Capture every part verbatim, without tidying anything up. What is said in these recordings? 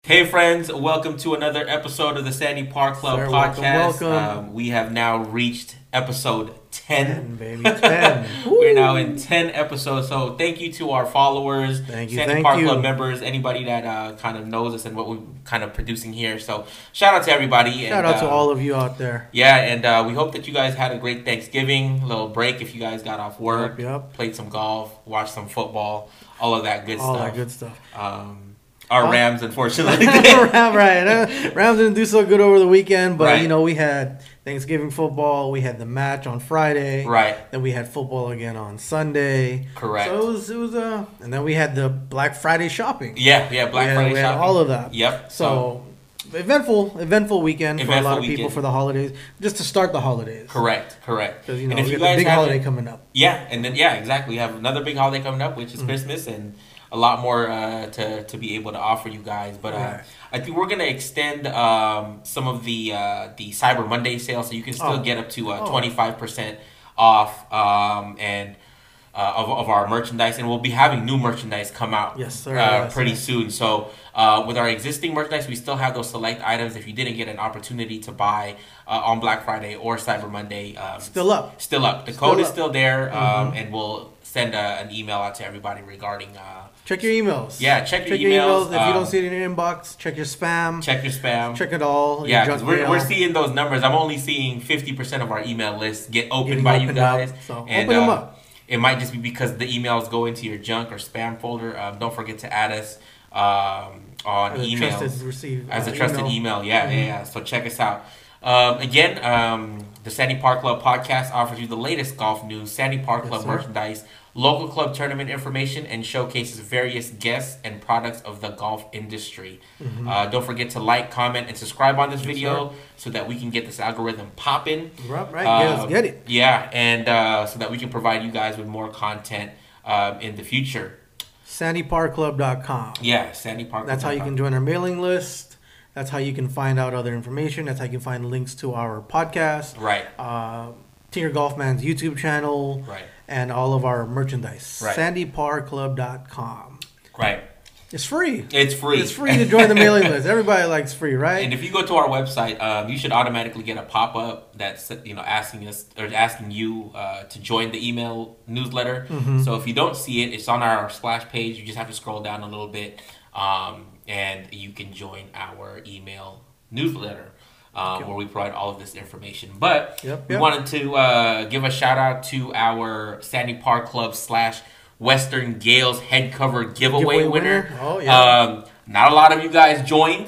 Hey friends, welcome to another episode of the Sandy Park Club Sir, podcast. welcome, welcome. Um, we have now reached episode ten. ten, baby, ten. We're now in ten episodes, so thank you to our followers, Thank you, Sandy thank Park you. Club members, anybody that uh, kind of knows us and what we're kind of producing here. So shout out to everybody. Shout and, out to uh, all of you out there. Yeah, and uh, we hope that you guys had a great Thanksgiving, a little break if you guys got off work, Yep, yep. played some golf, watched some football, all of that good All stuff. that good stuff. Um, our Uh, Rams, unfortunately, Ram- right. uh, Rams didn't do so good over the weekend, but Right. you know we had Thanksgiving football. We had the match on Friday. right? Then we had football again on Sunday. Correct. So it was it was uh, and then we had the Black Friday shopping. Yeah, yeah, Black we had, Friday we had shopping. all of that. Yep. So eventful, eventful weekend for a Eventful lot of weekend. people for the holidays, just to start the holidays. correct, correct. Because you know and if we you got the guys big haven't- holiday coming up. yeah, and then yeah, exactly. We have another big holiday coming up, which is Mm-hmm. Christmas, and a lot more uh, to to be able to offer you guys. But uh, Right. I think we're gonna extend um, some of the uh, the Cyber Monday sale, so you can still Oh. get up to uh, Oh. twenty five percent off, um, and. Uh, of, of our merchandise, and we'll be having new merchandise come out Yes, sir. uh, Yes, pretty yes. soon. So uh, with our existing merchandise, we still have those select items. If you didn't get an opportunity to buy uh, on Black Friday or Cyber Monday, um, Still up. still up. The Still code is up. still there, um, Mhm. and we'll send a, an email out to everybody regarding. Uh, Check your emails. Yeah, check your check your emails, emails. If you um, don't see it in your inbox, check your spam. check your spam. Check it all. your yeah, junk because we're, mail. we're seeing those numbers. I'm only seeing fifty percent of our email list get opened Getting by you opened up. guys. So and, open them uh, up. It might just be because the emails go into your junk or spam folder. Um, don't forget to add us um, on As a email trusted receive, as a uh, trusted email. email. Yeah, Mhm. yeah, yeah. So check us out. Um, again, um, the Sandy Park Club podcast offers you the latest golf news, Sandy Park Yes, Club sir. merchandise, local club tournament information, and showcases various guests and products of the golf industry. Mhm. Uh, don't forget to like, comment, and subscribe on this Yes, video so that we can get this algorithm popping. Right, right. Uh, Get, us, get it. Yeah, and uh, so that we can provide you guys with more content um, in the future. sandy park club dot com. Yeah, Sandy Park. That's how you can join our mailing list. That's how you can find out other information. That's how you can find links to our podcast, Right, uh, Tinker Golfman's YouTube channel, right, and all of our merchandise. Right. sandy park club dot com. right. It's free. It's free. It's free to join the mailing list. Everybody likes free, right? And if you go to our website, um, you should automatically get a pop up that's you know asking us or asking you uh, to join the email newsletter. Mhm. So if you don't see it, it's on our splash page. You just have to scroll down a little bit, um, and you can join our email newsletter. Um, Okay. Where we provide all of this information. But Yep, we yep. wanted to uh, give a shout out to our Sandy Park Club slash Western Gales head cover giveaway, Giveaway winner. winner? Oh, yeah. Um, not a lot of you guys joined.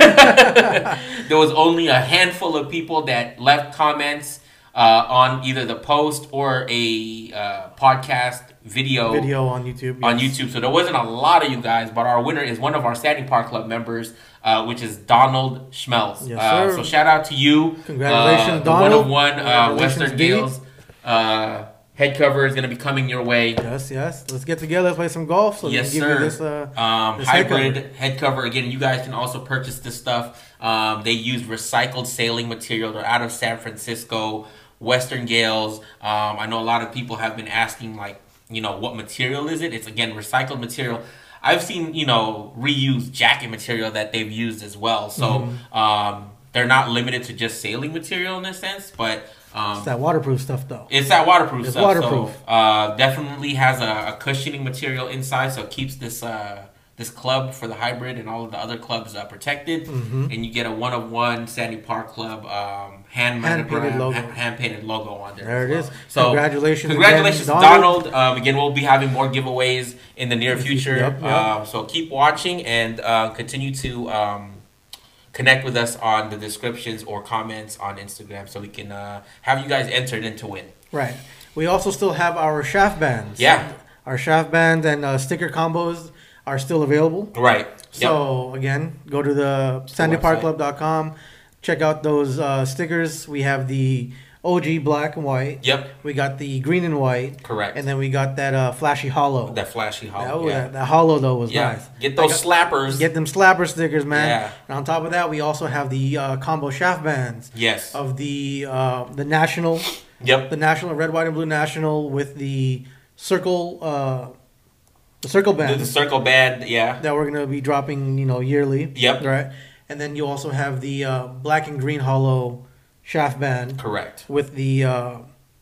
There was only a handful of people that left comments uh, on either the post or a uh, podcast video, Video on YouTube. on yes. YouTube. So there wasn't a lot of you guys, but our winner is one of our Sandy Park Club members, uh, which is Donald Schmelz. Yes, uh, sir. so shout out to you. Congratulations, uh, the Donald. one of one uh, Congratulations, Western D. Gales uh, head cover is going to be coming your way. Yes, yes. Let's get together. Let's play some golf. So Yes, we can give sir. you this. Uh, Um, this head hybrid cover. head cover. Again, you guys can also purchase this stuff. Um, they use recycled sailing material. They're out of San Francisco, Western Gales. Um, I know a lot of people have been asking, like, you know, what material is it? It's, again, recycled material. I've seen, you know, reused jacket material that they've used as well. So Mm-hmm. um, they're not limited to just sailing material in a sense, but um, It's that waterproof stuff, though. it's that waterproof It's stuff. waterproof. So, uh, definitely has a, a cushioning material inside, so it keeps this uh, this club for the hybrid and all of the other clubs uh, protected. Mhm. And you get a one of one Sandy Park Club um, hand Hand-painted logo. hand painted logo on there. There as it well. is. So Congratulations congratulations, again, to Donald. Donald. Um, again, we'll be having more giveaways in the near future. Yep, yep. Um, so keep watching and uh, continue to. Um, Connect with us on the descriptions or comments on Instagram so we can uh, have you guys entered into win. Right. We also still have our shaft bands. Yeah. Our shaft bands and uh, sticker combos are still available. Right. So, again, go to the sandy park club dot com. Check out those uh, stickers. We have the O G black and white. Yep. We got the green and white. Correct. And then we got that uh, flashy hollow. That flashy hollow. That, yeah. that, that hollow, though, was yeah. nice. Get those slappers. Get them slapper stickers, man. Yeah. And on top of that, we also have the uh, combo shaft bands yes. of the uh, the national, Yep. the national red, white, and blue national with the circle uh, the circle The, band the circle band, yeah. that we're gonna be dropping, you know, yearly. Yep. Right. And then you also have the uh, black and green hollow shaft band. Correct. With the uh,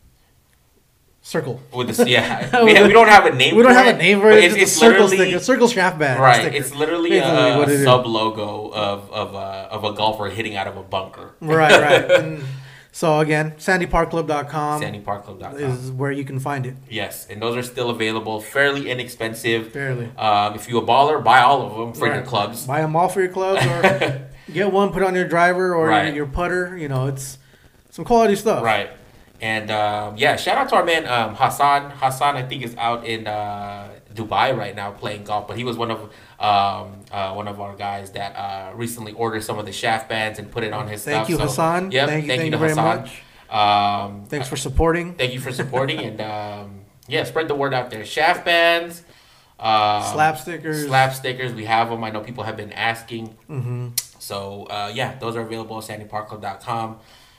circle. With the yeah, we, have, we don't have a name. We don't for have it, a name for it. It's, it's a circle literally sticker, circle shaft band. right. Sticker. It's literally Basically a, it a is. sub logo of of a, of a golfer hitting out of a bunker. Right, right. And so again, sandy park club dot com sandy park club dot com is where you can find it. Yes, and those are still available, fairly inexpensive. Fairly. Um, if you a baller, buy all of them for Right. your clubs. Buy them all for your clubs, or get one, put on your driver or Right. your putter. You know, it's some quality stuff. Right. And um, yeah, shout out to our man um, Hassan. Hassan, I think, is out in uh, Dubai right now playing golf, but he was one of um, uh, one of our guys that uh, recently ordered some of the shaft bands and put it on his Thank stuff. you, So, Hassan. Yep, Thank you, thank, thank you you to very Hassan. much. Um, Thanks for supporting. Thank you for supporting, and um, yeah, spread the word out there. Shaft bands, um, Slap stickers. slap stickers. We have them. I know people have been asking. Mm-hmm. So uh, yeah, those are available at sandy park club dot com.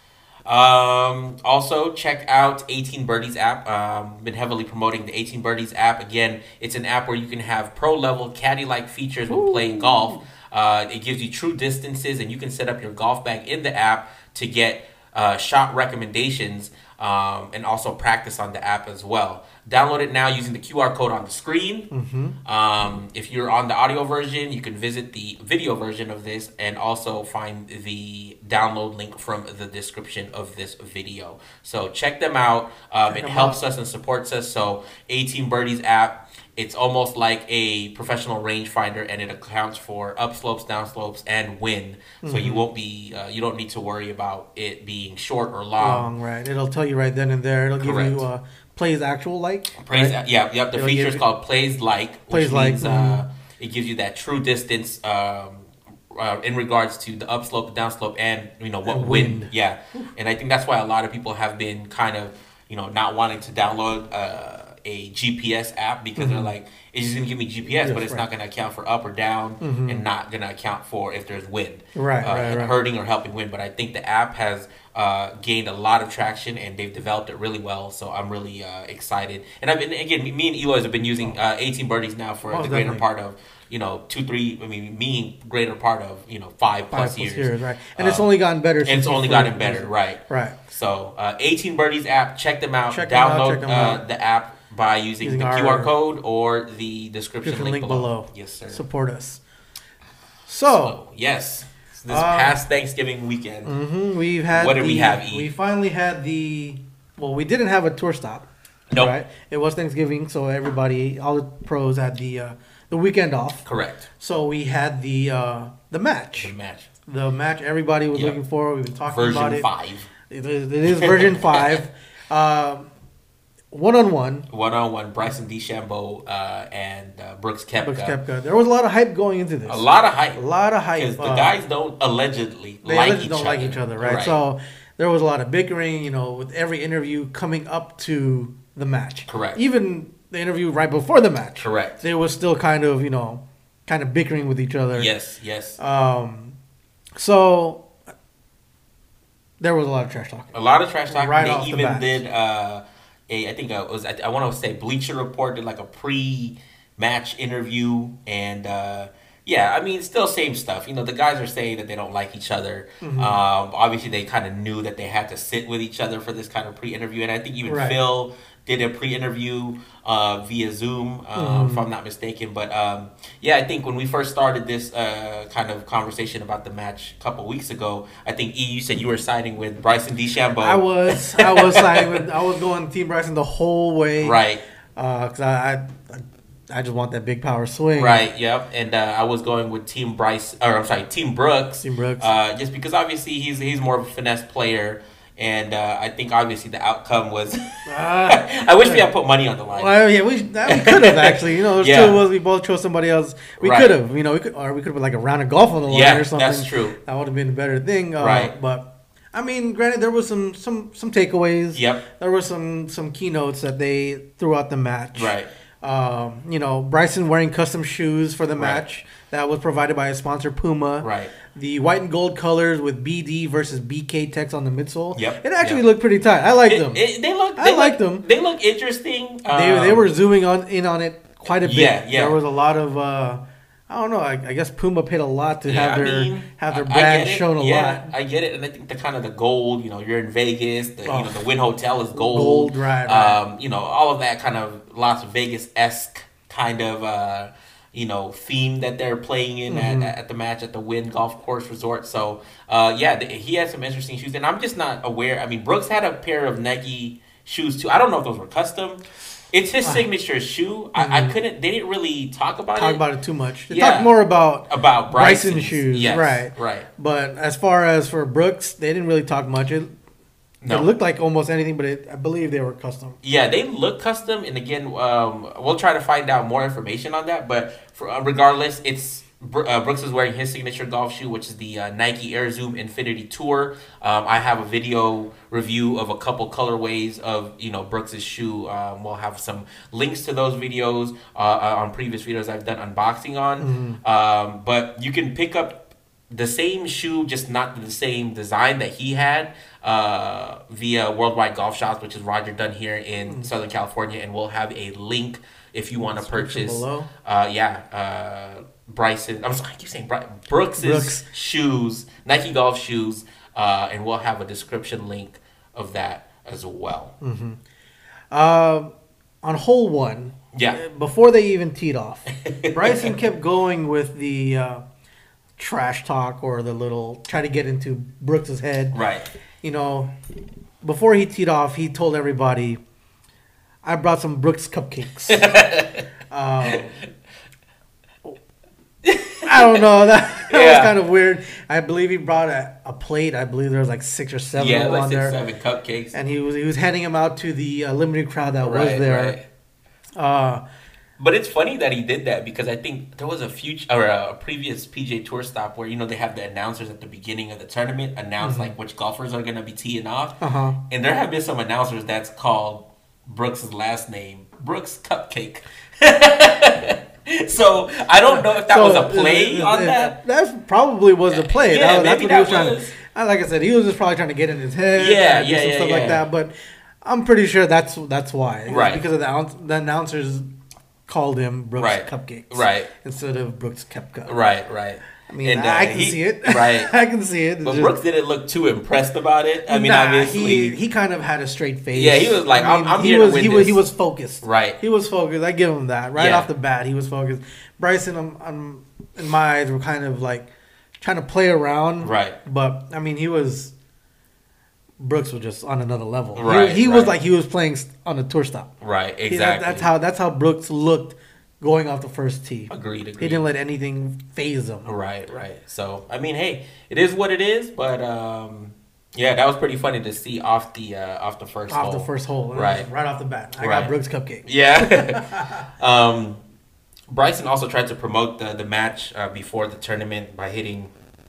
Um, also check out eighteen Birdies app. Um, been heavily promoting the eighteen Birdies app. Again, it's an app where you can have pro level caddy like features when playing golf. Uh, it gives you true distances, and you can set up your golf bag in the app to get uh, shot recommendations, um, and also practice on the app as well. Download it now using the Q R code on the screen. Mm-hmm. Um, if you're on the audio version, you can visit the video version of this and also find the download link from the description of this video. So check them out. Um, Check it them helps out. us and supports us. So eighteen Birdies app, it's almost like a professional rangefinder, and it accounts for upslopes, downslopes, and wind. So you won't be, uh, you don't need to worry about it being short or long. Long, right. It'll tell you right then and there. It'll give Correct. you uh, plays actual like. Plays, right? yeah, yep. The It'll feature give is you- called Plays Like, Plays which Like, means uh, mhm. it gives you that true distance um, uh, in regards to the upslope, the downslope, and you know what And wind. wind. Yeah, and I think that's why a lot of people have been kind of you know not wanting to download uh, a G P S app because they're like, it's just gonna give me G P S, Yes, but it's right. not gonna account for up or down, Mhm. and not gonna account for if there's wind, Right, uh, right, and right. hurting or helping wind. But I think the app has uh, gained a lot of traction, and they've developed it really well. So I'm really uh, excited. And I've been again, me and Eloy have been using uh, eighteen Birdies now for Most the greater definitely. part of you know two, three. I mean, me greater part of you know five, Five plus plus years. years, right? And it's Um, only gotten better. And since it's we only first gotten better, used it. right? Right. So, uh, eighteen Birdies app, check them out. Check them out, Download check them uh, out. the app by using, Using the our- Q R code or the description, Description link, link below. below. Yes, sir. Support us. So, So, yes, this Uh, past Thanksgiving weekend. mhm, we've had. What did we the- have, E? We finally had the. Well, we didn't have a tour stop. Nope. Right. It was Thanksgiving, so everybody, all the pros had the uh, the weekend off. Correct. So we had the uh, the match. The match. The match everybody was Yep. looking for. We've been talking about Version it. five. It is, it is version five. Um, one on one. One on one, Bryson DeChambeau uh, and uh, Brooks Koepka. Brooks Koepka. There was a lot of hype going into this. A lot of hype. A lot of hype. Because the uh, guys don't allegedly they like allegedly each don't other. like each other, right? So there was a lot of bickering, you know, with every interview coming up to the match. Correct. Even the interview right before the match. Correct. They were still kind of, you know, kind of bickering with each other. Yes, yes. Um, so there was a lot of trash talking. A lot of trash talk. Right They off the even bat. did uh, a, I think uh, it was, I, I want to say Bleacher Report did like a pre-match interview, and uh, yeah, I mean, still same stuff. You know, the guys are saying that they don't like each other. Mm-hmm. Um, obviously, they kind of knew that they had to sit with each other for this kind of pre-interview, and I think even Right. Phil did a pre-interview uh, via Zoom, um, Mm-hmm. if I'm not mistaken. But um, yeah, I think when we first started this uh, kind of conversation about the match a couple weeks ago, I think E, you said you were siding with Bryson DeChambeau. I was, I was siding with, I was going Team Bryson the whole way, Right, Because I, I, I just want that big power swing, right, yep. And uh, I was going with Team Bryce, or I'm sorry, Team Brooks. Team Brooks. Uh, just because obviously he's he's more of a finesse player, and uh, I think obviously the outcome was. Ah. I wish we had put money on the line. Well, yeah, we, that, we could have actually. You know, there's Yeah. two of us. We both chose somebody else. We Right. could have. You know, we could, or we could have like a round of golf on the line Yeah, or something. that's true. That would have been a better thing. Uh, Right. But I mean, granted, there was some some some takeaways. Yep. There were some some keynotes that they threw out the match. Right. Um, you know, Bryson wearing custom shoes for the Right. match that was provided by his sponsor Puma. Right. The white and gold colors with B D versus B K text on the midsole. Yep. It actually Yep. looked pretty tight. I liked It- them. it- they look. I They liked look, them. They look interesting. they, they Um, were zooming on in on it quite a bit. Yeah, yeah. There was a lot of. Uh, I don't know. I, I guess Puma paid a lot to Yeah, have I their mean, have their I- I brand get it. shown a yeah, lot. I get it, and I think the kind of the gold, you know, you're in Vegas, the, Oh. you know, the Wynn Hotel is gold, Gold, right, right. Um, you know, all of that kind of Las Vegas esque kind of, uh, you know, theme that they're playing in Mm-hmm. at, at the match at the Wynn Golf Course Resort. So, uh, yeah, th- he had some interesting shoes, and I'm just not aware. I mean, Brooks had a pair of Nike shoes too. I don't know if those were custom. It's his signature shoe. I, I couldn't. They didn't really talk about Mm-hmm. Talk it. about it too much. They Yeah. talked more about about Bryson Bryson's shoes, Yes, right? Right. But as far as for Brooks, they didn't really talk much. It, No. it looked like almost anything, but it, I believe they were custom. Yeah, they look custom, and again, um, we'll try to find out more information on that. But for, uh, regardless, it's Br- uh, Brooks is wearing his signature golf shoe, which is the uh, Nike Air Zoom Infinity Tour. Um, I have a video review of a couple colorways of you know Brooks's shoe. Um, we'll have some links to those videos uh, uh, on previous videos I've done unboxing on. Um, but you can pick up the same shoe, just not the same design that he had, uh, via Worldwide Golf Shops, which is Roger Dunn here in Southern California, and we'll have a link if you want to Description purchase. below. Uh, yeah, uh, Bryson. I'm sorry, I keep saying Bry- Brooks's Brooks. shoes, Nike golf shoes, uh, and we'll have a description link of that as well. Uh, on hole one, Yeah. uh, before they even teed off, Bryson kept going with the uh, trash talk or the little try to get into Brooks's head. Right. You know, before he teed off, he told everybody, "I brought some Brooks cupcakes." um, I don't know. That, that Yeah. was kind of weird. I believe he brought a, a plate. I believe there was like six or seven Yeah, of them like on six, there, seven cupcakes. and he was he was handing them out to the uh, limited crowd that was Right, there. right. Uh, But it's funny that he did that because I think there was a future or a previous P G A Tour stop where you know they have the announcers at the beginning of the tournament announce like which golfers are going to be teeing off, uh-huh. and there have been some announcers that's called Brooks's last name Brooks Cupcake. So I don't know if that So, was a play uh, on uh, that. That probably was a play. Yeah, that, that's maybe what he was that trying was. to. uh, Like I said, he was just probably trying to get in his head. Yeah, and do yeah, some yeah, stuff yeah. like that. But I'm pretty sure that's that's why. Right. Because of the, announce- the announcers called him Brooks Right. Cupcakes. Right. Instead of Brooks Kepka. Right, right. I mean, And, uh, I can he- see it. right. I can see it. It's But just- Brooks didn't look too impressed about it. I mean, nah, obviously, he he kind of had a straight face. Yeah, he was like, I'm- I'm he here to was win he was he this. was focused. Right. He was focused. I give him that right Yeah. off the bat. He was focused. Bryson, I'm, I'm in my eyes, were kind of like trying to play around. Right. But I mean, he was. Brooks was just on another level. He- Right, He, was right. like he was playing on a tour stop. right, He- that- exactly. that's how that's how Brooks looked going off the first tee. Agreed, He agreed. didn't let anything phase him. Right, right. So I mean, hey, it is what it is. But um, yeah, that was pretty funny to see off the uh, off the first Off hole. the first hole, Right. right off the bat. I Right. got Brooks Cupcake. Yeah. um, Bryson also tried to promote the the match uh, before the tournament by hitting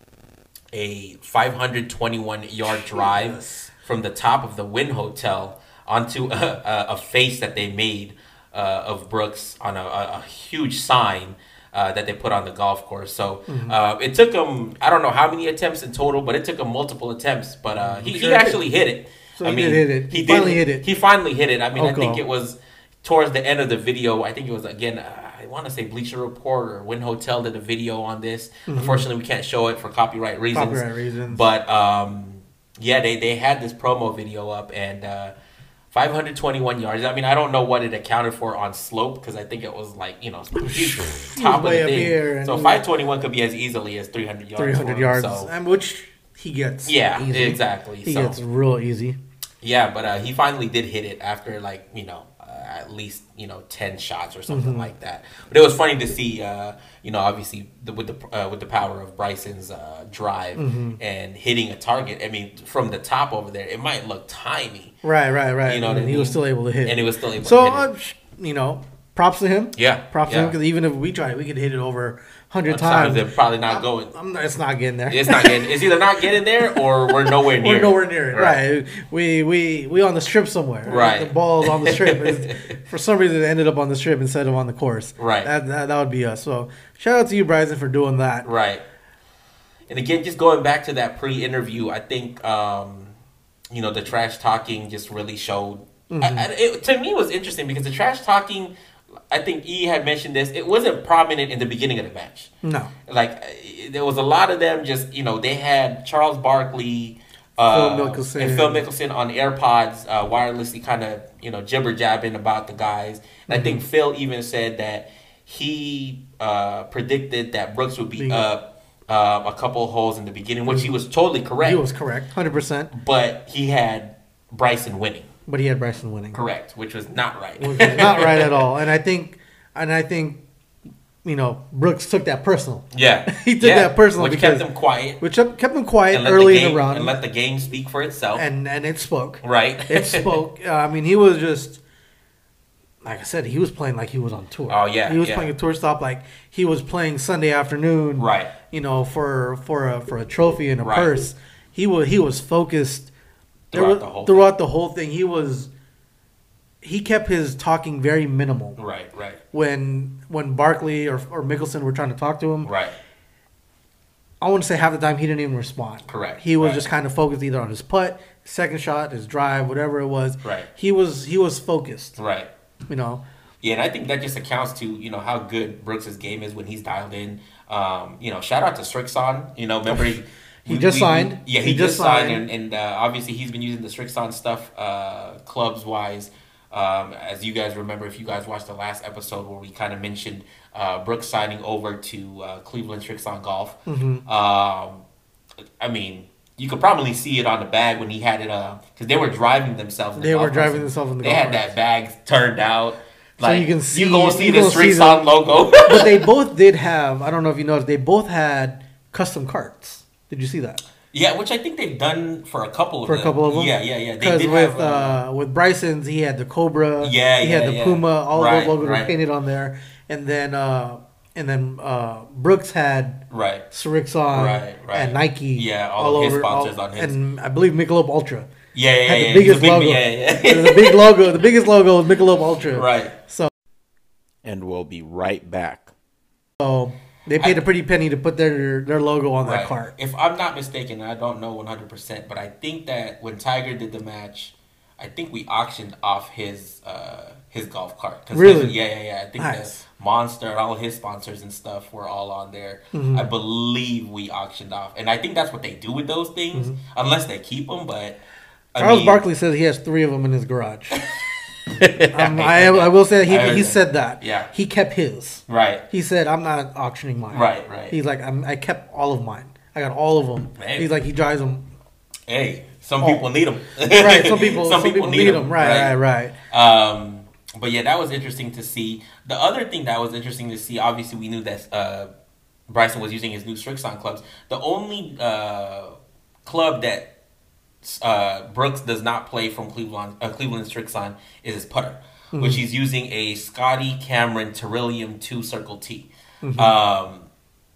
a five hundred twenty-one yard drive Jesus. from the top of the Wynn Hotel onto a, a, a face that they made uh, of Brooks on a, a, a huge sign uh, that they put on the golf course. So Mm-hmm. uh, it took him, I don't know how many attempts in total, but it took him multiple attempts. But uh, he, Sure he it actually hit it. So he did hit it. He finally hit it. He finally hit it. I mean, I Okay. think it was towards the end of the video. I think it was, again, uh, I want to say Bleacher Report or Wynn Hotel did a video on this. Unfortunately, we can't show it for copyright reasons. Mm-hmm. Copyright reasons. But um, yeah, they, they had this promo video up and uh, five hundred twenty-one yards. I mean, I don't know what it accounted for on slope because I think it was like, you know, top of way the up thing. here and- So five twenty-one could be as easily as three hundred yards. three for hundred him, yards, so- and which he gets. Yeah, easy. exactly. He So- gets real easy. Yeah, but uh, he finally did hit it after like you know uh, at least you know ten shots or something Mm-hmm. like that. But it was funny to see uh, you know obviously the, with the uh, with the power of Bryson's uh, drive Mm-hmm. and hitting a target. I mean, from the top over there, it might look tiny, Right, right, right. You know what and I he was mean? still able to hit. and it was still able so, to hit uh, it. sh- you know, props to him. Yeah, Props to yeah. him because even if we tried, we could hit it over a hundred Sometimes times. they're probably not going. I'm not, it's not getting there. It's not getting. It's either not getting there or we're nowhere near. We're it. nowhere near it. Right. We we we on the strip somewhere. Right. The ball's on the strip. It's- for some reason, it ended up on the strip instead of on the course. Right. That, that that would be us. So shout out to you, Bryson, for doing that. Right. And again, just going back to that pre-interview, I think um, you know the trash talking just really showed. I, I, it, to me, it was interesting because the trash talking I think E had mentioned this. It wasn't prominent in the beginning of the match. No. Like, there was a lot of them just, you know, they had Charles Barkley, uh, Phil Mickelson. and Phil Mickelson on AirPods, uh, wirelessly kind of, you know, jibber jabbing about the guys. And mm-hmm. I think Phil even said that he uh, predicted that Brooks would be Being, up uh, a couple of holes in the beginning, which he was totally correct. He was correct, one hundred percent. But he had Bryson winning. But he had Bryson winning. Correct, which was not right. Which was not right at all. And I think, and I think, you know, Brooks took that personal. Yeah, he took yeah. that personal, which because, kept him quiet. Which kept him quiet early game, in the round, and let the game speak for itself. And and it spoke. Right, it spoke. Uh, I mean, he was just, like I said, he was playing like he was on tour. Oh yeah, he was yeah. playing a tour stop like he was playing Sunday afternoon. Right. You know, for for a for a trophy and a right. purse. He was he was focused throughout was, the whole throughout thing. the whole thing. He was. He kept his talking very minimal. Right, right. When when Barkley or or Mickelson were trying to talk to him. Right. I want to say half the time he didn't even respond. Correct. He was right. just kind of focused either on his putt, second shot, his drive, whatever it was. Right. He was he was focused. Right. You know. Yeah, and I think that just accounts to, you know, how good Brooks' game is when he's dialed in. Um, you know, shout out to Srixon. You know, remember he, he we, just we, signed. We, yeah, he, he just, just signed, signed, and, and uh, obviously he's been using the Srixon stuff uh, clubs wise. Um, as you guys remember, if you guys watched the last episode where we kind of mentioned uh, Brooks signing over to uh, Cleveland Srixon Golf. Mm-hmm. Um, I mean, you could probably see it on the bag when he had it, because uh, they were driving themselves. In the they were golf driving themselves in the they golf. They had that bag turned out. Like, so you can see, you gonna see you the Srixon logo. But they both did have, I don't know if you noticed, they both had custom carts. Did you see that? Yeah, which I think they've done for a couple of for them. a couple of them. Yeah, yeah, yeah. Because with have, uh, uh, with Bryson's, he had the Cobra. Yeah, he yeah, had the yeah. Puma. All right, those logos right. were painted on there, and then uh, and then uh, Brooks had right, Srixon right, right. and Nike. Yeah, all, all of his over, sponsors all, on his, and I believe Michelob Ultra. Yeah, yeah, had yeah. The biggest big, logo. Yeah, yeah. It was a big logo. The biggest logo was Michelob Ultra. Right. So. And we'll be right back. So. They paid I, a pretty penny to put their their logo on right. that cart. If I'm not mistaken, I don't know one hundred percent, but I think that when Tiger did the match, I think we auctioned off his uh, his golf cart. Really? His, yeah, yeah, yeah. I think nice. the Monster and all his sponsors and stuff were all on there. Mm-hmm. I believe we auctioned off. And I think that's what they do with those things, mm-hmm. unless they keep them. But I Charles mean, Barkley says he has three of them in his garage. um, I, I will say that he, he said that. Yeah. He kept his. Right. He said, I'm not auctioning mine. Right, right. He's like, I'm, I kept all of mine. I got all of them. Hey. He's like, he drives them. Hey, some oh. people need them. Right, some people, some, some people, people need them. them. Right, right, right. Um, but yeah, that was interesting to see. The other thing that was interesting to see, obviously we knew that uh, Bryson was using his new Srixon clubs. The only uh, club that Uh, Brooks does not play from Cleveland. Uh, Cleveland Srixon is his putter, mm-hmm. which he's using a Scotty Cameron Terillium two Circle T. Mm-hmm. Um,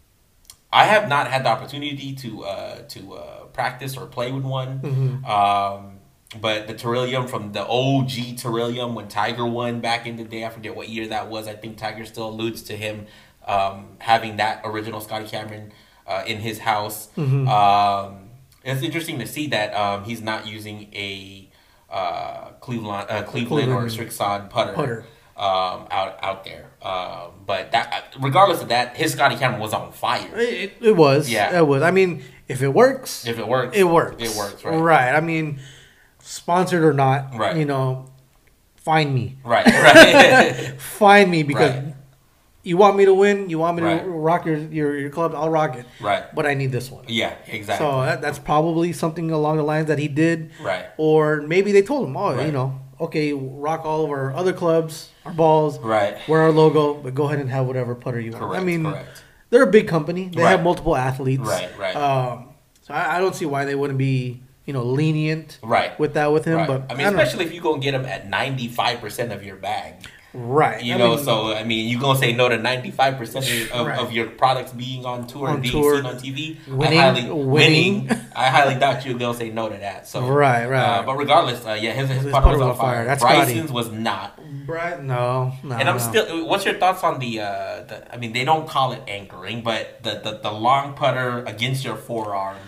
I have not had the opportunity to uh, to uh, practice or play with one, mm-hmm. um, but the Terillium from the O G Terillium when Tiger won back in the day, I forget what year that was. I think Tiger still alludes to him um, having that original Scotty Cameron uh, in his house. Mm-hmm. Um, It's interesting to see that um, he's not using a uh, Cleveland, uh, Cleveland, Cleveland or Srixon putter, putter. Um, out out there. Um, but that, regardless of that, his Scotty Cameron was on fire. It, it was. Yeah, it was. I mean, if it works, if it works, it works. It works. Right. Right. I mean, sponsored or not, right. You know, find me. Right. Right. Find me because. Right. You want me to win? You want me right. to rock your, your your club? I'll rock it. Right. But I need this one. Yeah, exactly. So that, that's probably something along the lines that he did. Right. Or maybe they told him, oh, right. you know, okay, rock all of our other clubs, our balls. Right. Wear our logo, but go ahead and have whatever putter you want. Correct, I mean, correct. They're a big company. They right. have multiple athletes. Right, right. Um, so I, I don't see why they wouldn't be, you know, lenient right. with that with him. Right. But I mean, I especially know. if you go and get him at ninety-five percent of your bag. Right. You I know, mean, so, I mean, you're going to say no to ninety-five percent of, right. of your products being on tour on and being tour, seen on T V. Winning. I highly, winning. winning. I highly doubt you're going to say no to that. So Right, right. Uh, but regardless, uh, yeah, his, his, his putter was on fire. That's Bryson's Scotty. was not. Right. No, no. And I'm no. still, what's your thoughts on the, uh, the, I mean, they don't call it anchoring, but the, the, the long putter against your forearm.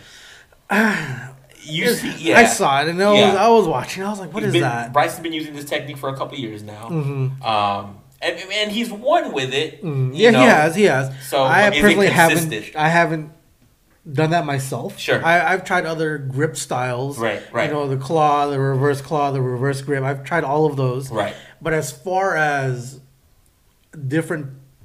You see, yeah. I saw it, and I was, yeah. I was watching. I was like, "What He's is been, that?" Bryson's been using this technique for a couple years now. Mm-hmm. Um, and, and he's won with it. Mm, you yeah, know? he has. He has. So I is it personally haven't. consistent? I haven't done that myself. Sure. I, I've tried other grip styles. Right, right. You know, the claw, the reverse claw, the reverse grip. I've tried all of those. Right. But as far as different,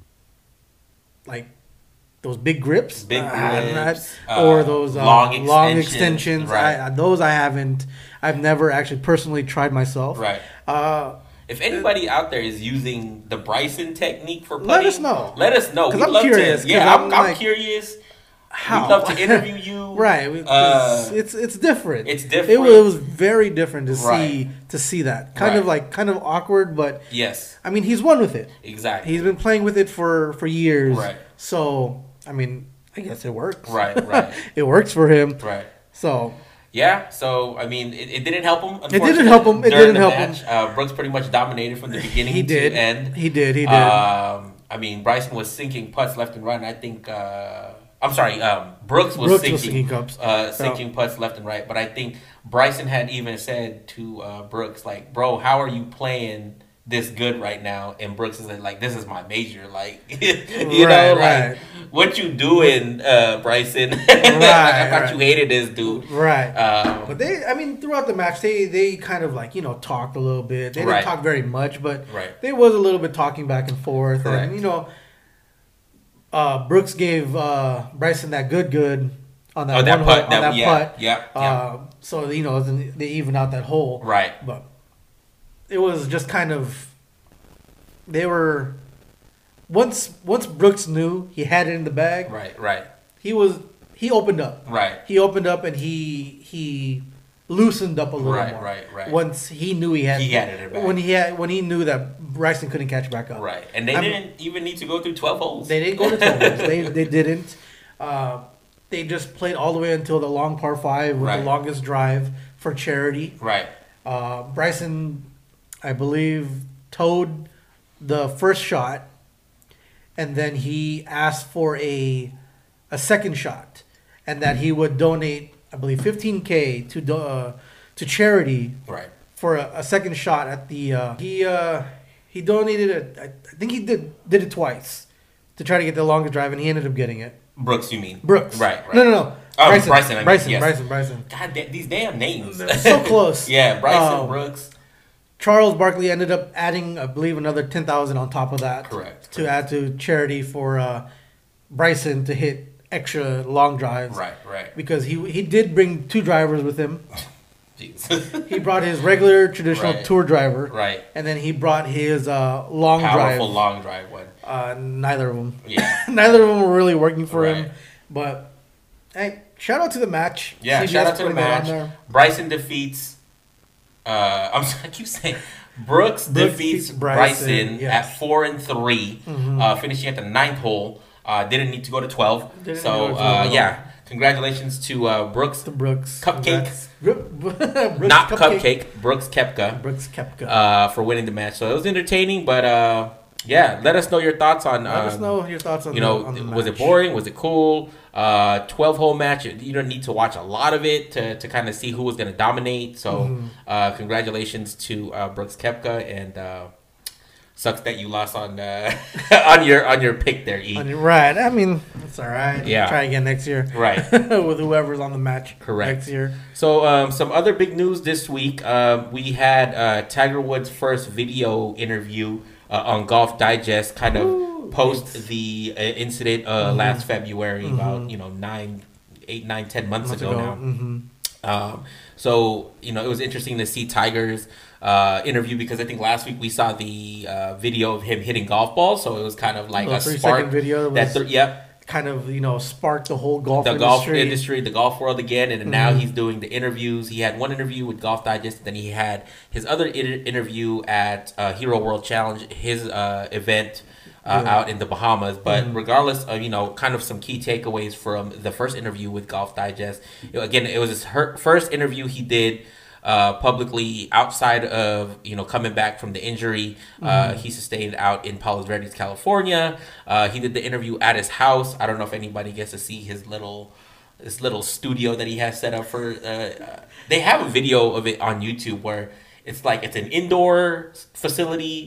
like those big grips, Big I haven't had- grips, or uh, those uh, long long extensions, extensions, right. I, those I haven't. I've never actually personally tried myself. Right. Uh, If anybody out there is using the Bryson technique for putting, Let us know. Let us know. 'Cause We'd I'm love curious, To, 'cause yeah, I'm, I'm I'm like, curious. how? We'd love to interview you. Right. we- Uh, it's it's different. it's It, different. was- it was very different to Right. see to see that. Kind of Right. like kind of awkward, but Yes, I mean he's won with it. exactly. He's been playing with it for for years. Right. So I mean, I guess it works. Right, right. It works for him. right. So Yeah, so I mean, it, it didn't help him. didn't unfortunately, help him. It during didn't the help match. him. Uh, Brooks pretty much dominated from the beginning he did. to end. He did. He did. Um, I mean, Bryson was sinking putts left and right. And I think uh, I'm sorry, um, Brooks was Brooks sinking, was sinking cups. uh, sinking putts left and right. But I think Bryson had even said to uh, Brooks, like, "Bro, how are you playing this good right now?" And Brooks is like, "This is my major, like, you Right, know, right. like, what you doing, uh, Bryson? like, I thought right. you hated this dude." right. Um, But they, I mean, throughout the match, they they kind of like you know talked a little bit. They didn't Right. talk very much, but Right. there was a little bit talking back and forth. Correct. And you know, uh, Brooks gave uh, Bryson that good good on that Oh, that one putt, hole, that- on that yeah, putt. yeah, yeah. Uh, so you know then they even out that hole. right. But it was just kind of they were once once Brooks knew he had it in the bag. Right, right, He was he opened up. right, He opened up and he he loosened up a little Right, more. right, right. Once he knew he had He had it in back. when he had when he knew that Bryson couldn't catch back up. right. And they I'm- didn't even need to go through twelve holes. They didn't go to twelve holes. They they didn't. Uh, they just played all the way until the long par five with Right. the longest drive for charity. Right, Uh, Bryson, I believe, towed the first shot, and then he asked for a a second shot, and that he would donate, I believe, fifteen K to do, uh, to charity right. for a, a second shot at the. Uh, he uh, he donated it. I I think he did did it twice to try to get the longest drive, and he ended up getting it. Brooks, you mean? Brooks, Right, right. No, no, no. Oh, Bryson, Bryson, I mean, Bryson, yes. Bryson, Bryson. God damn, these damn names. They're so close. yeah, Bryson, Um, Brooks. Charles Barkley ended up adding, I believe, another ten thousand on top of that. Correct, To correct. add to charity for uh, Bryson to hit extra long drives. Right, right. Because he he did bring two drivers with him. Jeez. He brought his regular traditional Right. tour driver. right. And then he brought his uh, long Powerful drive. long drive one. Uh, neither of them. Yeah. Neither of them were really working for him. Right. But hey, shout out to the match. Yeah, C B S shout out to the putting that match. on there. Bryson defeats. Uh, I'm sorry, I keep saying Brooks, Brooks defeats defeats Bryson, Bryson, yes. at four and 3 Mhm. uh, finishing at the ninth hole. Uh, didn't need to go to twelve. Didn't so go to uh, twelve. yeah, congratulations to uh, Brooks, To Brooks. Cupcake. Congrats. Brooks not Cupcake, Brooks Kepka, Brooks Kepka. uh, for winning the match. So it was entertaining, but uh, yeah, let us know your thoughts on. Let um, us know your thoughts on You the, know, on the was it match. boring? Was it cool? Uh, twelve hole match. You don't need to watch a lot of it to, to kind of see who was going to dominate. So, Mhm. uh, congratulations to uh, Brooks Kepka, and uh, sucks that you lost on uh, on your on your pick there, E. On your- Right. I mean, it's all right. Yeah. Try again next year. Right. With whoever's on the match. Correct. Next year. So, um, some other big news this week. Uh, we had uh, Tiger Woods' first video interview uh, on Golf Digest, kind of Ooh, post nice. the uh, incident uh, Mhm. last February, Mhm. about you know nine, eight, nine, ten months, Months ago, ago. now. Mhm. Um, so you know, it was interesting to see Tiger's uh, interview because I think last week we saw the uh, video of him hitting golf balls, so it was kind of like Little a three-second spark. video That was th- yep, kind of, you know, sparked the whole golf the industry. golf industry, the golf world again, and then now Mhm. he's doing the interviews. He had one interview with Golf Digest, then he had his other inter- interview at uh, Hero World Challenge, his uh, event. Uh, Yeah. Out in the Bahamas, but Mhm. regardless of you know, kind of some key takeaways from the first interview with Golf Digest. You know, again, it was his her- first interview he did uh, publicly outside of you know coming back from the injury uh, he sustained out in Palos Verdes, California. Uh, he did the interview at his house. I don't know if anybody gets to see his little this little studio that he has set up for. Uh, uh, they have a video of it on YouTube where it's like it's an indoor facility.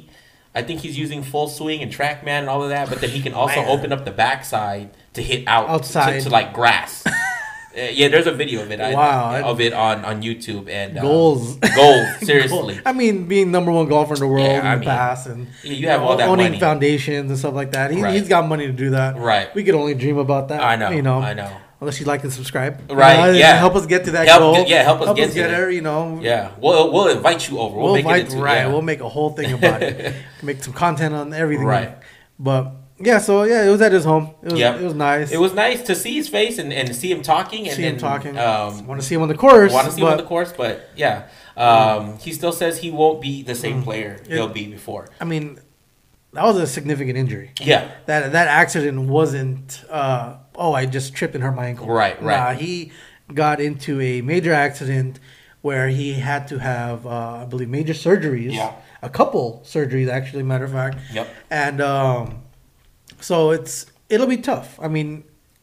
I think he's using full swing and TrackMan and all of that, but then he can also Man. open up the backside to hit out Outside. to, to like grass. Uh, yeah, there's a video of it. I, Wow. of it on, on YouTube and um, Goals. goals. Seriously, I mean, being number one golfer in the world Yeah, I in the mean, past, and you- you have all that owning money. foundations and stuff like that. He, Right. He's got money to do that. Right. We could only dream about that. I know. You know. I know. Unless you'd like and subscribe. Right, You know, yeah. Help us get to that Help- goal. yeah, help us get to it. there. You know. Yeah, we'll we'll invite you over. We'll, We'll make invite, it into right. yeah. We'll make a whole thing about it. Make some content on everything. Right. But yeah, so yeah, it was at his home. It was. Yep. It was nice. It was nice to see his face and, and see him talking and see him and, talking. Um, Want to see him on the course. want to see him on but, the course, but yeah, um, he still says he won't be the Mm. same player he'll be before. I mean, that was a significant injury. Yeah, That that accident wasn't. Uh, oh, I just tripped and hurt my ankle. Right, right. Nah, he got into a major accident where he had to have, uh, I believe, major surgeries. Yeah. A couple surgeries, actually. Matter of fact. Yep. And um, so it's it'll be tough. I mean,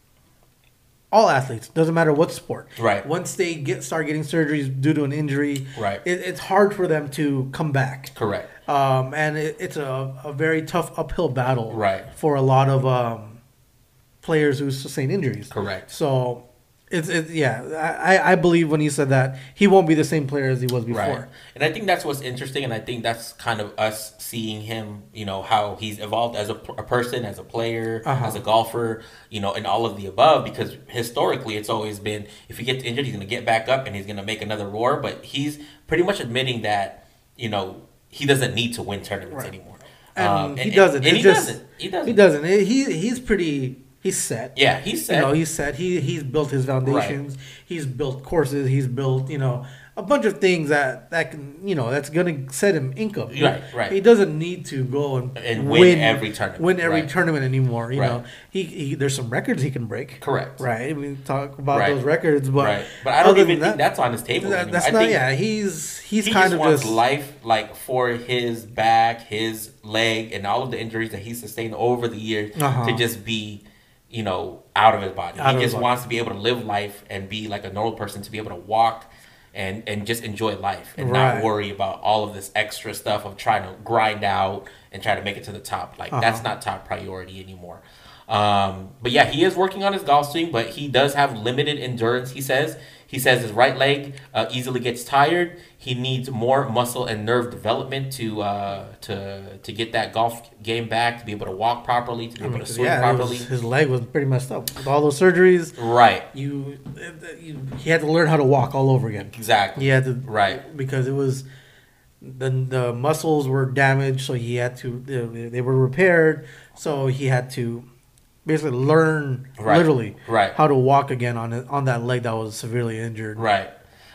all athletes, doesn't matter what sport. Right. Once they get start getting surgeries due to an injury, Right. it, it's hard for them to come back. correct. Um, and it, it's a, a very tough uphill battle Right. for a lot of um, players who sustain injuries. Correct. So it's it, yeah, I, I believe when he said that he won't be the same player as he was before. Right. And I think that's what's interesting, and I think that's kind of us seeing him, you know, how he's evolved as a, a person, as a player, Uh-huh. as a golfer, you know, and all of the above, because historically it's always been if he gets injured, he's going to get back up and he's going to make another roar, but he's pretty much admitting that, you know, he doesn't need to win tournaments Right. anymore. And Um, he doesn't. And, It's he just- doesn't. He doesn't. He doesn't. He he's pretty. He's set. Yeah, he's set. You know, he's set. He he's built his foundations. He's built courses. He's built you know a bunch of things that that can you know that's gonna set him income. Right, right. He doesn't need to go and, And win every tournament. Win every Right. tournament anymore. You Right. know, he, he there's some records he can break. Correct. Right. We talk about Right. those records, but right. But I don't other even than think that's on his table that, anymore. that's I not. think Yeah, he's he's he kind just of wants just life like for his back, his leg, and all of the injuries that he's sustained over the years Uh-huh. to just be, you know, out of his body. Out of he his just body. wants to be able to live life and be like a normal person, to be able to walk and and just enjoy life and Right. not worry about all of this extra stuff of trying to grind out and try to make it to the top. Like that's Uh-huh. not top priority anymore. Um, but yeah, he is working on his golf swing, but he does have limited endurance. He says he says his right leg uh, easily gets tired. He needs more muscle and nerve development to uh, to to get that golf game back, to be able to walk properly, to be able to swing yeah, it properly. was- his leg was pretty messed up with all those surgeries. Right, You, you he had to learn how to walk all over again. exactly. He had to Right. because it was the the muscles were damaged, so he had to they, they were repaired, so he had to basically learn Right. literally Right. how to walk again on it, on that leg that was severely injured. Right.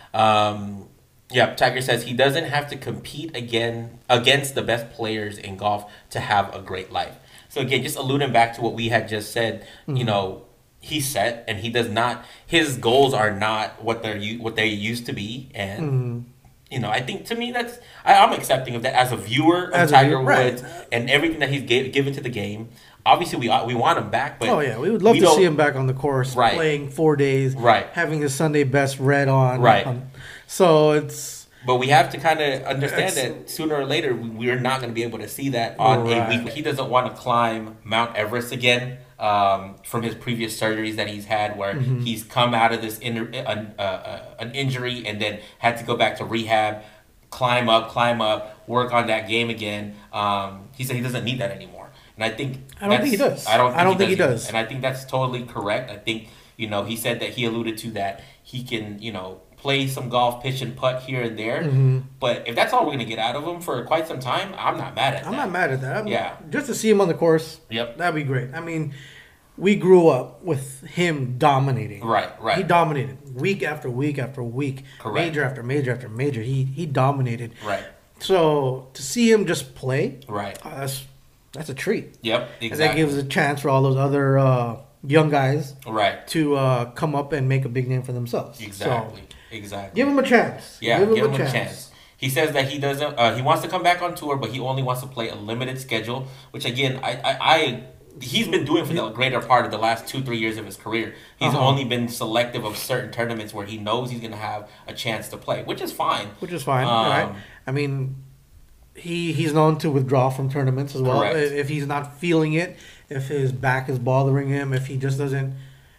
Um, yeah, Tiger says he doesn't have to compete again against the best players in golf to have a great life. So again, just alluding back to what we had just said, Mm-hmm. you know, he's set and he does not. His goals are not what they're u- what they used to be, and Mm-hmm. you know, I think to me that's I, I'm accepting of that as a viewer of As a Tiger viewer, right. Woods and everything that he's gave, given to the game. Obviously, we we want him back, but Oh yeah, we would love we to don't- see him back on the course, Right. playing four days, Right. having his Sunday best red on, Right. um, so it's But we have to kind of understand It's- that sooner or later we- we're not going to be able to see that on Right. a week. He doesn't want to climb Mount Everest again um, from his previous surgeries that he's had, where Mm-hmm. he's come out of this in, an, uh, uh, an injury and then had to go back to rehab, climb up, climb up, work on that game again. Um, he said he doesn't need that anymore, and I think I don't think he that's- does. I don't. Think I don't he think he either. does. and I think that's totally correct. I think you know he said that he alluded to that he can you know play some golf, pitch and putt here and there. Mm-hmm. But if that's all we're gonna get out of him for quite some time, I'm not mad at I'm that. not mad at that. I'm- Yeah. just to see him on the course, Yep. that'd be great. I mean, we grew up with him dominating. Right, right. He dominated week after week after week, Correct. major after major after major. He he dominated. Right. So to see him just play, Right. uh, that's that's a treat. Yep. And that Exactly. gives a chance for all those other uh, young guys Right. to uh, come up and make a big name for themselves. Exactly. So Exactly. give him a chance. Yeah, give him, a, chance. He says that he doesn't. Uh, he wants to come back on tour, but he only wants to play a limited schedule. Which again, I, I, I he's been doing for the greater part of the last two, three years of his career. He's Uh-huh. only been selective of certain tournaments where he knows he's going to have a chance to play, which is fine. Which is fine, Um, right? I mean, he he's known to withdraw from tournaments as well. Correct. If if he's not feeling it, if his back is bothering him, if he just doesn't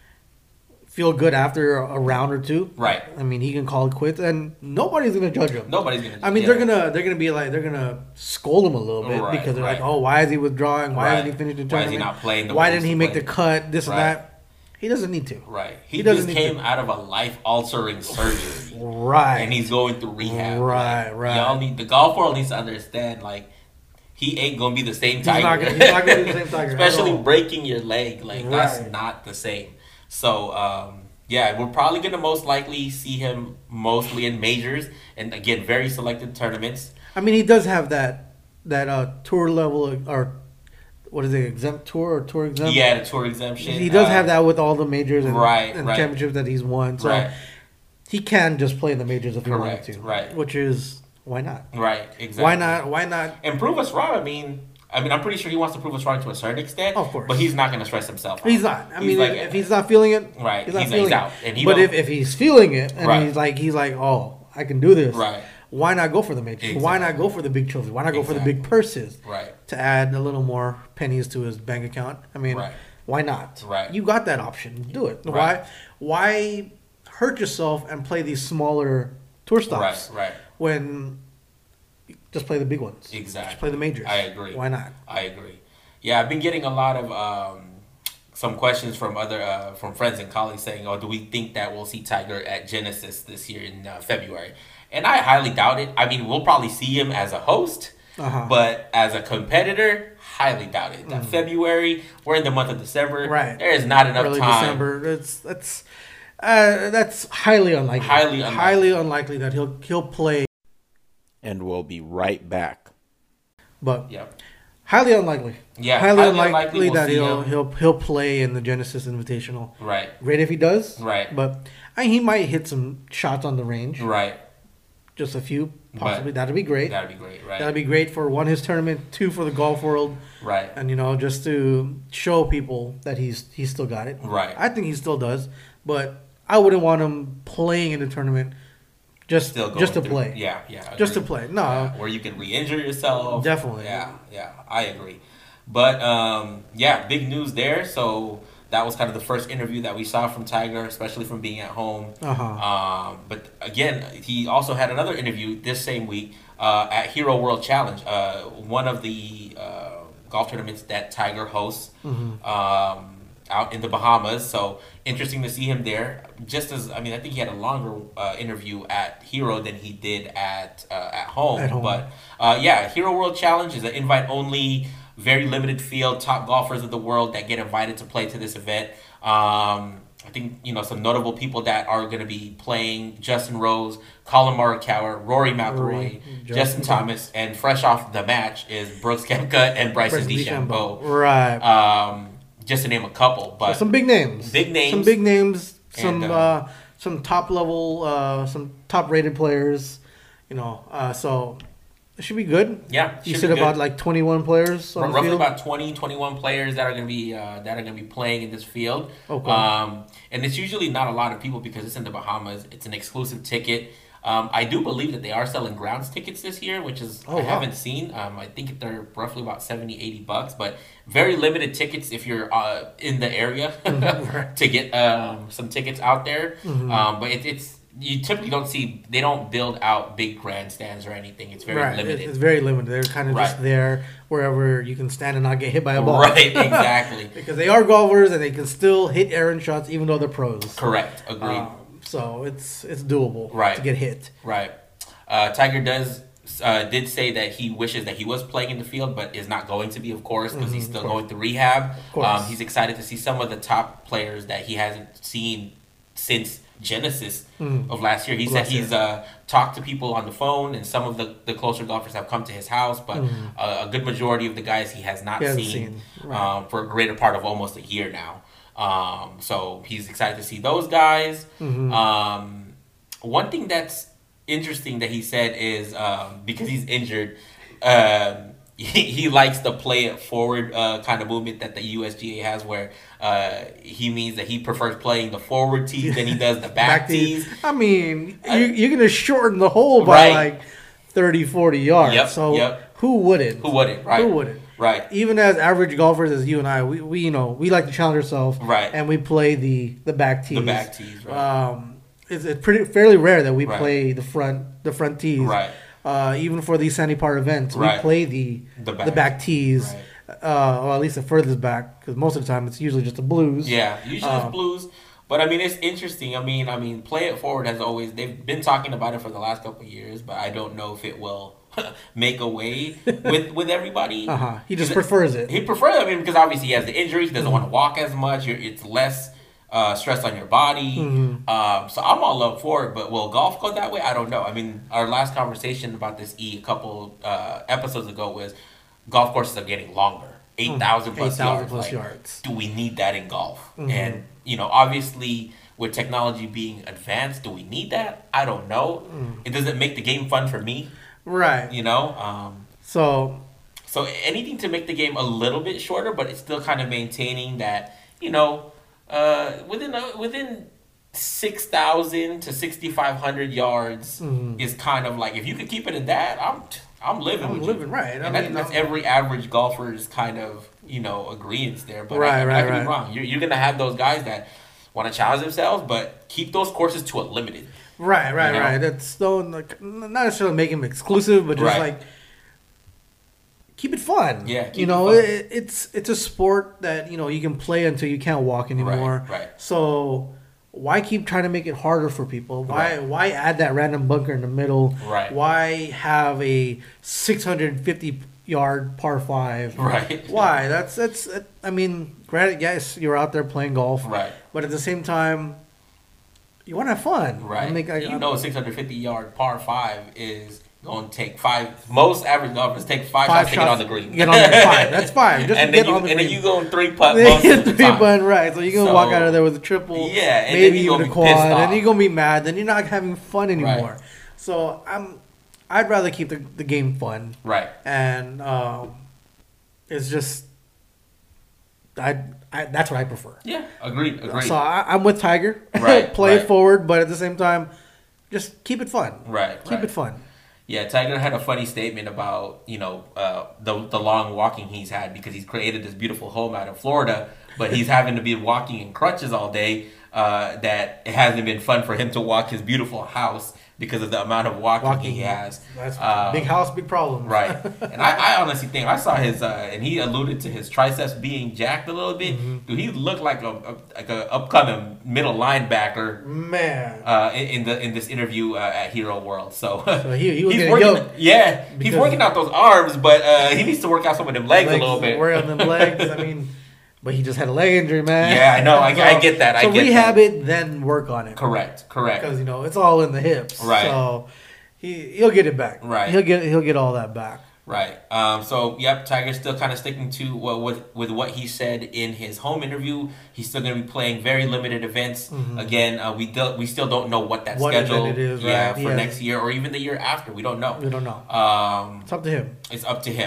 feel good after a round or two, Right. I mean, he can call it quits, and nobody's gonna judge him. Nobody's gonna. I mean, yeah. they're gonna they're gonna be like they're gonna scold him a little bit Right, because they're right. like, oh, why is he withdrawing? Why Right. hasn't he finished the Why is tournament? he not playing the Why way didn't he's he make playing? the cut? This Right. and that. He doesn't need to. Right. He, He doesn't just need came to. out of a life altering surgery. Right. And he's going through rehab. Right, Like, right. Y'all need the golf world needs to understand, like, he ain't gonna be the same He's Tiger. not gonna- he's not gonna be the same Tiger at Especially all. breaking your leg, like that's Right. not the same. So, um, yeah, we're probably gonna most likely see him mostly in majors and again very selected tournaments. I mean, he does have that that uh, tour level or what is it, exempt tour or tour exempt? Yeah, the tour exemption. He does uh, have that with all the majors and, Right, and right. championships that he's won. So Right. he can just play in the majors if he wanted Correct, to. right. Which is why not? Right. Exactly. Why not? Why not? And prove us wrong. I mean, I mean, I'm pretty sure he wants to prove us wrong to a certain extent. Of course. But he's not going to stress himself out. He's not. I He's mean, like, if he's not feeling it, Right, he's not he's- feeling he's it. out, and he but don't- if, if he's feeling it and Right. he's like he's like, oh, I can do this. Right. Why not go for the majors? Why not Exactly. go for the big trophies? Why not go for the Exactly. big purses? Right. To add a little more pennies to his bank account. I mean, Right. why not? Right. You got that option. Do it. Right. Why? Why hurt yourself and play these smaller tour stops Right. Right. when just play the big ones? Exactly. Just play the majors. I agree. Why not? I agree. Yeah, I've been getting a lot of um, some questions from other uh, from friends and colleagues saying, "Oh, do we think that we'll see Tiger at Genesis this year in uh, February?" And I highly doubt it. I mean, we'll probably see him as a host, Uh-huh. but as a competitor, highly doubt it. That February, we're in the month of December. Right. There is not enough Early time. December. That's that's uh, that's highly unlikely. Highly unlikely. Highly unlikely that he'll he'll play. And we'll be right back. But Yep. highly unlikely. Yeah, highly, highly unlikely, unlikely we'll that see he'll him. he'll he'll play in the Genesis Invitational. Right. Great if he does. Right. But I, he might hit some shots on the range. Right. Just a few, possibly. Right. That'd be great. That'd be great. Right. That'd be great for one, his tournament, two for the golf world, right. and you know just to show people that he's he's still got it. Right. I think he still does, but I wouldn't want him playing in the tournament just Still going just to through- play. Yeah, yeah. Just to agree. play. No. Yeah, where you can re-injure yourself. Definitely. Yeah, yeah. I agree. But um, yeah, big news there. So that was kind of the first interview that we saw from Tiger, especially from being at home. Uh-huh. Um, but again, he also had another interview this same week uh, at Hero World Challenge, uh, one of the uh, golf tournaments that Tiger hosts. Mm-hmm. Um, out in the Bahamas, so interesting to see him there. Just as I mean, I think he had a longer uh, interview at Hero than he did at uh, at home. At home. But uh, yeah, Hero World Challenge is an invite only, very limited field, top golfers of the world that get invited to play to this event. Um, I think you know some notable people that are going to be playing: Justin Rose, Colin Morikawa, Rory McIlroy, Rory, Justin, Justin Thomas, and fresh off the match is Brooks Koepka and Bryson Bryson DeChambeau. Right. Um, just to name a couple, but So some big names. Big names. Some big names. Some And, uh, uh, some top level, uh, some top rated players. You know, uh, so it should be good. yeah, You should said be good. about like twenty-one players on R- the roughly field. about twenty, twenty-one players that are going to be uh, that are going to be playing in this field. Okay. Um, and it's usually not a lot of people because it's in the Bahamas. It's an exclusive ticket. Um, I do believe that they are selling grounds tickets this year, which is Oh, I wow. haven't seen. Um, I think they're roughly about seventy, eighty bucks, but very limited tickets if you're uh, in the area to get um, some tickets out there. Mm-hmm. Um, but it, it's you typically don't see they don't build out big grandstands or anything. It's very right. limited. It- It's very limited. They're kind of just Right. there wherever you can stand and not get hit by a ball. Right, exactly. Because they are golfers and they can still hit errant shots even though they're pros. Correct. Agreed. Um, so it's it's doable Right. to get hit. Right. Uh, Tiger does uh, did say that he wishes that he was playing in the field, but is not going to be, of course, because he's Mhm, still of course. going through rehab. course. Um, he's excited to see some of the top players that he hasn't seen since Genesis Mhm. of last year. He said Last year. he's uh, talked to people on the phone, and some of the, the closer golfers have come to his house, but Mhm. uh, a good majority of the guys he has not He hasn't seen, seen, right. um, for a greater part of almost a year now. Um, so he's excited to see those guys. Mhm. Um, one thing that's interesting that he said is um, because he's injured, um, he, he likes the play it forward uh, kind of movement that the U S G A has, where uh, he means that he prefers playing the forward tees than he does the back, tees. I mean, I- you, you're gonna shorten the hole by Right. like thirty, forty yards. Yep, So yep. who wouldn't? Who wouldn't? Right. Who wouldn't? Right. Even as average golfers as you and I, we, we you know we like to challenge ourselves, Right. And we play the the back tees. The back tees, right. Um, it's, it's pretty fairly rare that we Right. play the front the front tees. Right. Uh, even for these Sandy Par events, Right. we play the The the back. back, tees, Right. uh, or at least the furthest back, because most of the time it's usually just the blues. Yeah, usually Um, it's blues. But I mean, it's interesting. I mean, I mean, Play It Forward has always they've been talking about it for the last couple of years, but I don't know if it will make a way with with everybody. Uh huh. He just Is it- prefers it. He prefers. I mean, because obviously he has the injuries. He doesn't Mm-hmm. want to walk as much. You're, it's less uh, stress on your body. Mm-hmm. Um, so I'm all up for it. But will golf go that way? I don't know. I mean, our last conversation about this E a couple uh, episodes ago was golf courses are getting longer, eight thousand plus Mm. Eight thousand yards. plus Like, yards. do we need that in golf? Mhm. And you know, obviously, with technology being advanced, do we need that? I don't know. Mm. It doesn't make the game fun for me. Right. You know. Um, So so anything to make the game a little bit shorter, but it's still kind of maintaining that, you know, uh, within a, within six thousand to sixty five hundred yards Mhm. is kind of like, if you could keep it at that, I'm I'm living. I'm with living you. right. I And I, mean, think that's I'm- every average golfer's kind of, you know, agreement there. But Right, I, I, right, I could right. be wrong. You're, you're gonna have those guys that want to challenge themselves, but keep those courses to a limited. right, right, You know? right. That's still like not necessarily make him exclusive, but just Right. like keep it fun. Yeah, keep you it know, fun. It, it's it's a sport that you know you can play until you can't walk anymore. Right, right. So why keep trying to make it harder for people? Why Right. why add that random bunker in the middle? Right. Why have a six hundred fifty yard par five? Right. Why? That's that's. I mean, granted, yes, you're out there playing golf, Right. but at the same time, you want to have fun. Right. I mean, I, you know, a six hundred fifty yard par five is going to take five. Most average golfers take five, Five shots to get on shots, the green. get on there, five. That's fine. Just and get then you on the and then green. you go in three putt They most hit of the three time. button, right. So you're gonna So, walk out of there with a triple, yeah, and maybe then you're even a gonna be pissed quad, off. and you're gonna be mad. Then you're not having fun anymore. Right. So I'm, I'd rather keep the, the game fun, Right. and um, it's just, I, I that's what I prefer. Yeah. Agreed. Agreed. So I, I'm with Tiger. Right, Play right. it forward, but at the same time, just keep it fun. right. Keep right. it fun. Yeah, Tiger had a funny statement about, you know, uh, the the long walking he's had because he's created this beautiful home out of Florida, but he's having to be walking in crutches all day. Uh, that it hasn't been fun for him to walk his beautiful house because of the amount of walking, Walking, he has. That's Uh, big house, big problems. Right. And I, I honestly think I saw his uh, and he alluded to his triceps being jacked a little bit. Mm-hmm. Dude, he looked like a, a like a upcoming middle linebacker Man. uh, in, in the in this interview uh, at Hero World. So, So he- he was he's getting working. yoked Yeah, he's because- working out those arms, but uh, he needs to work out some of them legs, Legs, a little bit. Work on them legs. I mean, but he just had a leg injury, man. Yeah, I know. I- I get that. I so get rehab that. it, then work on it. Correct. Correct. Because you know it's all in the hips. Right. So he he'll get it back. Right. He'll get he'll get all that back. Right. Um, so, yep, Tiger's still kind of sticking to well, with with what he said in his home interview. He's still going to be playing very limited events. Again, uh, we do, we still don't know what that Mm-hmm. What schedule event it is, yeah, right. for He has- next year or even the year after. We don't know. We don't know. Um, It's up to him. it's up to him.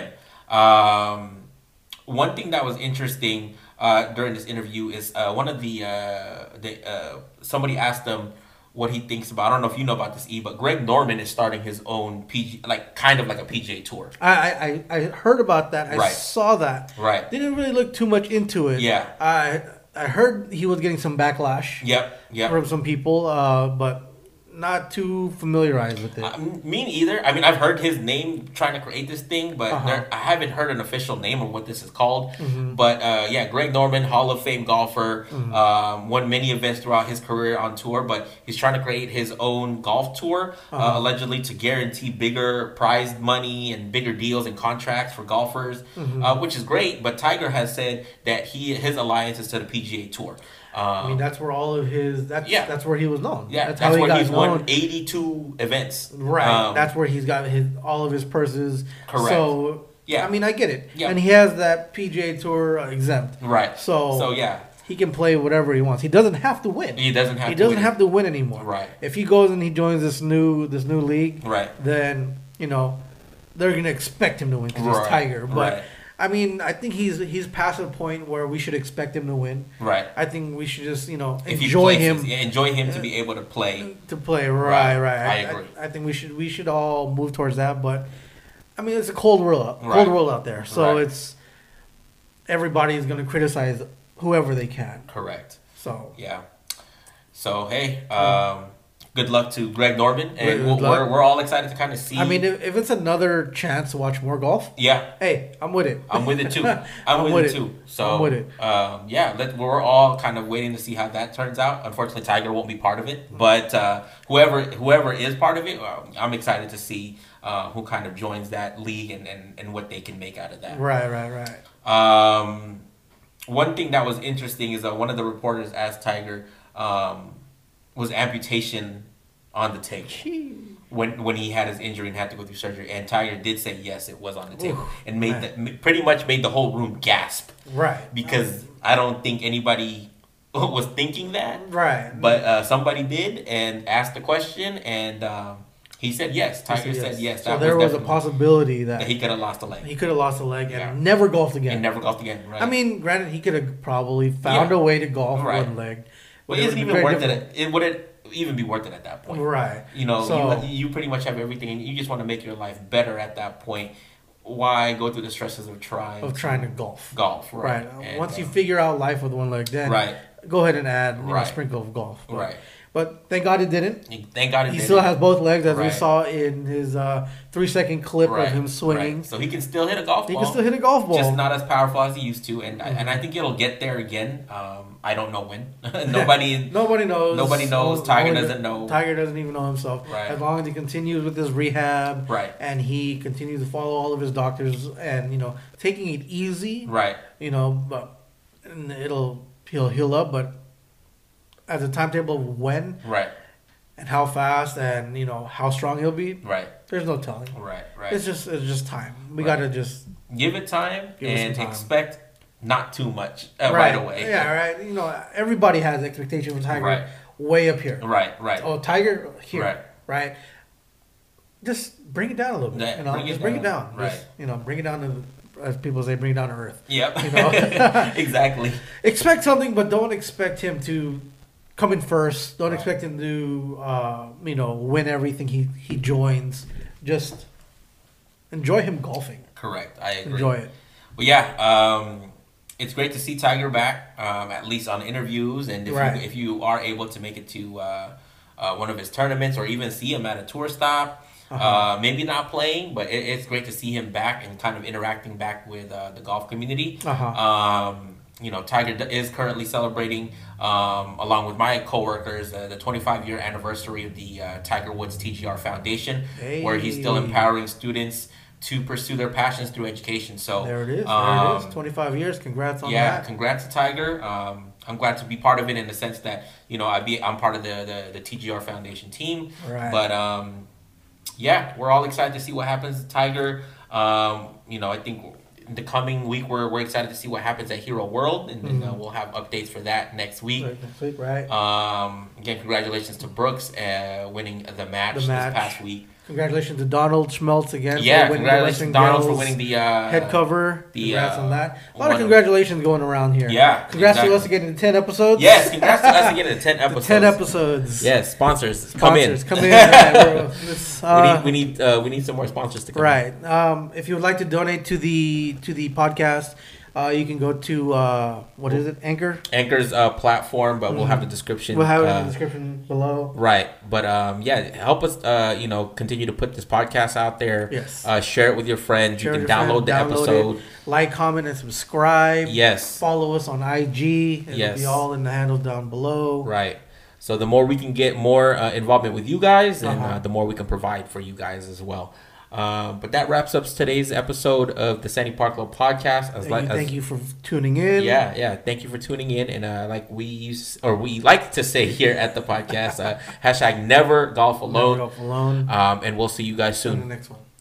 Um, one thing that was interesting uh, during this interview is uh, one of the, uh, the uh, somebody asked him what he thinks about. I don't know if you know about this, E, but Greg Norman is starting his own P G, like kind of like a P G A tour. I I, I I heard about that. I Right. saw that. Right. Didn't really look too much into it. Yeah. I I heard he was getting some backlash Yep. Yep. from some people, uh, but not too familiarized with it. Uh, me neither. I mean, I've heard his name trying to create this thing, but Uh-huh. there, I haven't heard an official name of what this is called. Mm-hmm. But uh, yeah, Greg Norman, Hall of Fame golfer, um, won many events throughout his career on tour, but he's trying to create his own golf tour, uh, Uh-huh. allegedly to guarantee bigger prize money and bigger deals and contracts for golfers, Mm-hmm. uh, which is great. But Tiger has said that he his alliance is to the P G A Tour. Um, I mean, that's where all of his. That's Yeah. that's where he was known. yeah, that's, that's, how he where got he's known. won eighty-two events. Right. Um, that's where he's got his all of his purses. Correct. So Yeah. I mean, I get it. Yeah. And he has that P G A Tour uh, exempt, Right. So so yeah, he can play whatever he wants. He doesn't have to win. he doesn't have. He to doesn't win. have to win anymore. Right. If he goes and he joins this new this new league, Right. then you know they're gonna expect him to win because Right. he's Tiger. But Right. I mean, I think he's he's past a point where we should expect him to win. Right. I think we should just you know If he enjoy plays, him yeah, enjoy him to be able to play. to play. Right. Right, right. I agree. I, I think we should we should all move towards that. But I mean, it's a cold world, out- cold Right. world out there. So Right. it's everybody is going to criticize whoever they can. Correct. So Yeah. So hey, um, good luck to Greg Norman, and Good we'll, luck. we're we're all excited to kind of see. I mean, if, if it's another chance to watch more golf, yeah, hey, I'm with it. I'm with it too. I'm, I'm with, with it it. too. So I'm with it. Um, yeah, let, we're all kind of waiting to see how that turns out. Unfortunately, Tiger won't be part of it, but uh, whoever whoever is part of it, uh, I'm excited to see uh, who kind of joins that league and, and, and what they can make out of that. Right, right, right. Um, one thing that was interesting is that one of the reporters asked Tiger, um, was amputation on the table when when he had his injury and had to go through surgery? And Tiger did say yes, it was on the table, Oof, and made man. the, pretty much made the whole room gasp Right. because I don't think anybody was thinking that, Right. but uh, somebody did and asked the question, and um, he said yes. Tiger Yes. said yes. So That there was, a definitely- possibility that, that he could have lost a leg he could have lost a leg and Yeah. never golfed again. and never golfed again. Right? I mean, granted, he could have probably found Yeah. a way to golf Right. one leg. but it is would it be even very worth difficult. it? It would it even be worth it at that point? Right. You know, So- you, you pretty much have everything, and you just want to make your life better at that point. Why go through the stresses of trying Of trying to golf. golf? Right. Right. And, Once you uh, figure out life with one leg, then right, go ahead and add you know, a Right. sprinkle of golf. But, right. but thank God it didn't. Thank God it He didn't. still has both legs, as we Right. saw in his uh, three second clip right, of him swinging. right. So he can still hit a golf He ball. can still hit a golf ball. Just not as powerful as he used to, and I and I think it'll get there again. Um, I don't know when. Nobody. Nobody knows. Nobody knows. Only- Tiger only doesn't the- know. Tiger doesn't even know himself. Right. As long as he continues with his rehab, Right. and he continues to follow all of his doctors, and you know, taking it easy, Right. you know, but and it'll he'll heal up. But as a timetable of when Right. and how fast and you know how strong he'll be, Right. there's no telling. Right. Right. It's just it's just time. We Right. gotta just Give it time Give it some and time. expect not too much uh, right. away. Yeah, right. You know, everybody has expectations for Tiger Right. way up here. Right. Right. Oh, Tiger here, Right. right? Just bring it down a little bit. Yeah, you know, bring it just bring it down. down. Right. Just, you know, bring it down to, as people say, bring it down to earth. Yep. You know? Exactly. Expect something, but don't expect him to come in first. Don't Right. expect him to, uh, you know, win everything he he joins. Just enjoy him golfing. Correct. I agree. Enjoy it. Well, yeah. Um, it's great to see Tiger back, um, at least on interviews, and if Right. you, if you are able to make it to uh, uh, one of his tournaments or even see him at a tour stop. Uh-huh. Uh, maybe not playing, but it, it's great to see him back and kind of interacting back with uh, the golf community. Uh-huh. Um, you know, Tiger d- is currently celebrating, um, along with my coworkers, uh, the twenty-five year anniversary of the uh, Tiger Woods T G R Foundation, where he's still Hey. empowering students to pursue their passions through education. So There it is. There um, it is. twenty-five years. Congrats on yeah, that. congrats to Tiger. Um, I'm glad to be part of it in the sense that you know I be I'm part of the the, the T G R Foundation team. Right. But um, yeah, we're all excited to see what happens to Tiger. Um, you know, I think in the coming week we're we're excited to see what happens at Hero World, and then, uh, we'll have updates for that next week. Right, next week, right? Um, again, congratulations to Brooks uh, winning the match, The match. this past week. Congratulations to Donald Schmeltz again. Yeah, for winning the congratulations to Western Donald for Gales winning the uh, head cover. the, Congrats uh, on that. A lot one of of- congratulations going around here. Yeah, Congrats exactly. to us to getting to ten episodes. Yes, congrats to us again at ten The episodes. ten episodes. Yes, sponsors, come in. Sponsors, come in. Right, we're- this, we uh, need we need uh, we need some more sponsors to come. in. right. Um, if you would like to donate to the to the podcast, uh, you can go to uh, what is it? Anchor. Anchor's uh, platform, but we'll have the description. We'll have it in uh, the description below. Right, but um, yeah, help us. Uh, you know, continue to put this podcast out there. Yes. Uh, share it with your friends. Share you with can your download friends, the download episode. it, like, comment, and subscribe. Yes. Follow us on I G. It'll Yes. be all in the handles down below. Right. So the more we can get more uh, involvement with you guys, and Uh-huh. uh, the more we can provide for you guys as well. Um, but that wraps up today's episode of the Sandy Park Club podcast. As Thank, like, you, as, thank you for tuning in. Yeah, yeah. Thank you for tuning in, and uh, like we use or we like to say here at the podcast, uh, hashtag never golf Never alone. Golf alone. Um, and we'll see you guys See you in the soon. next one.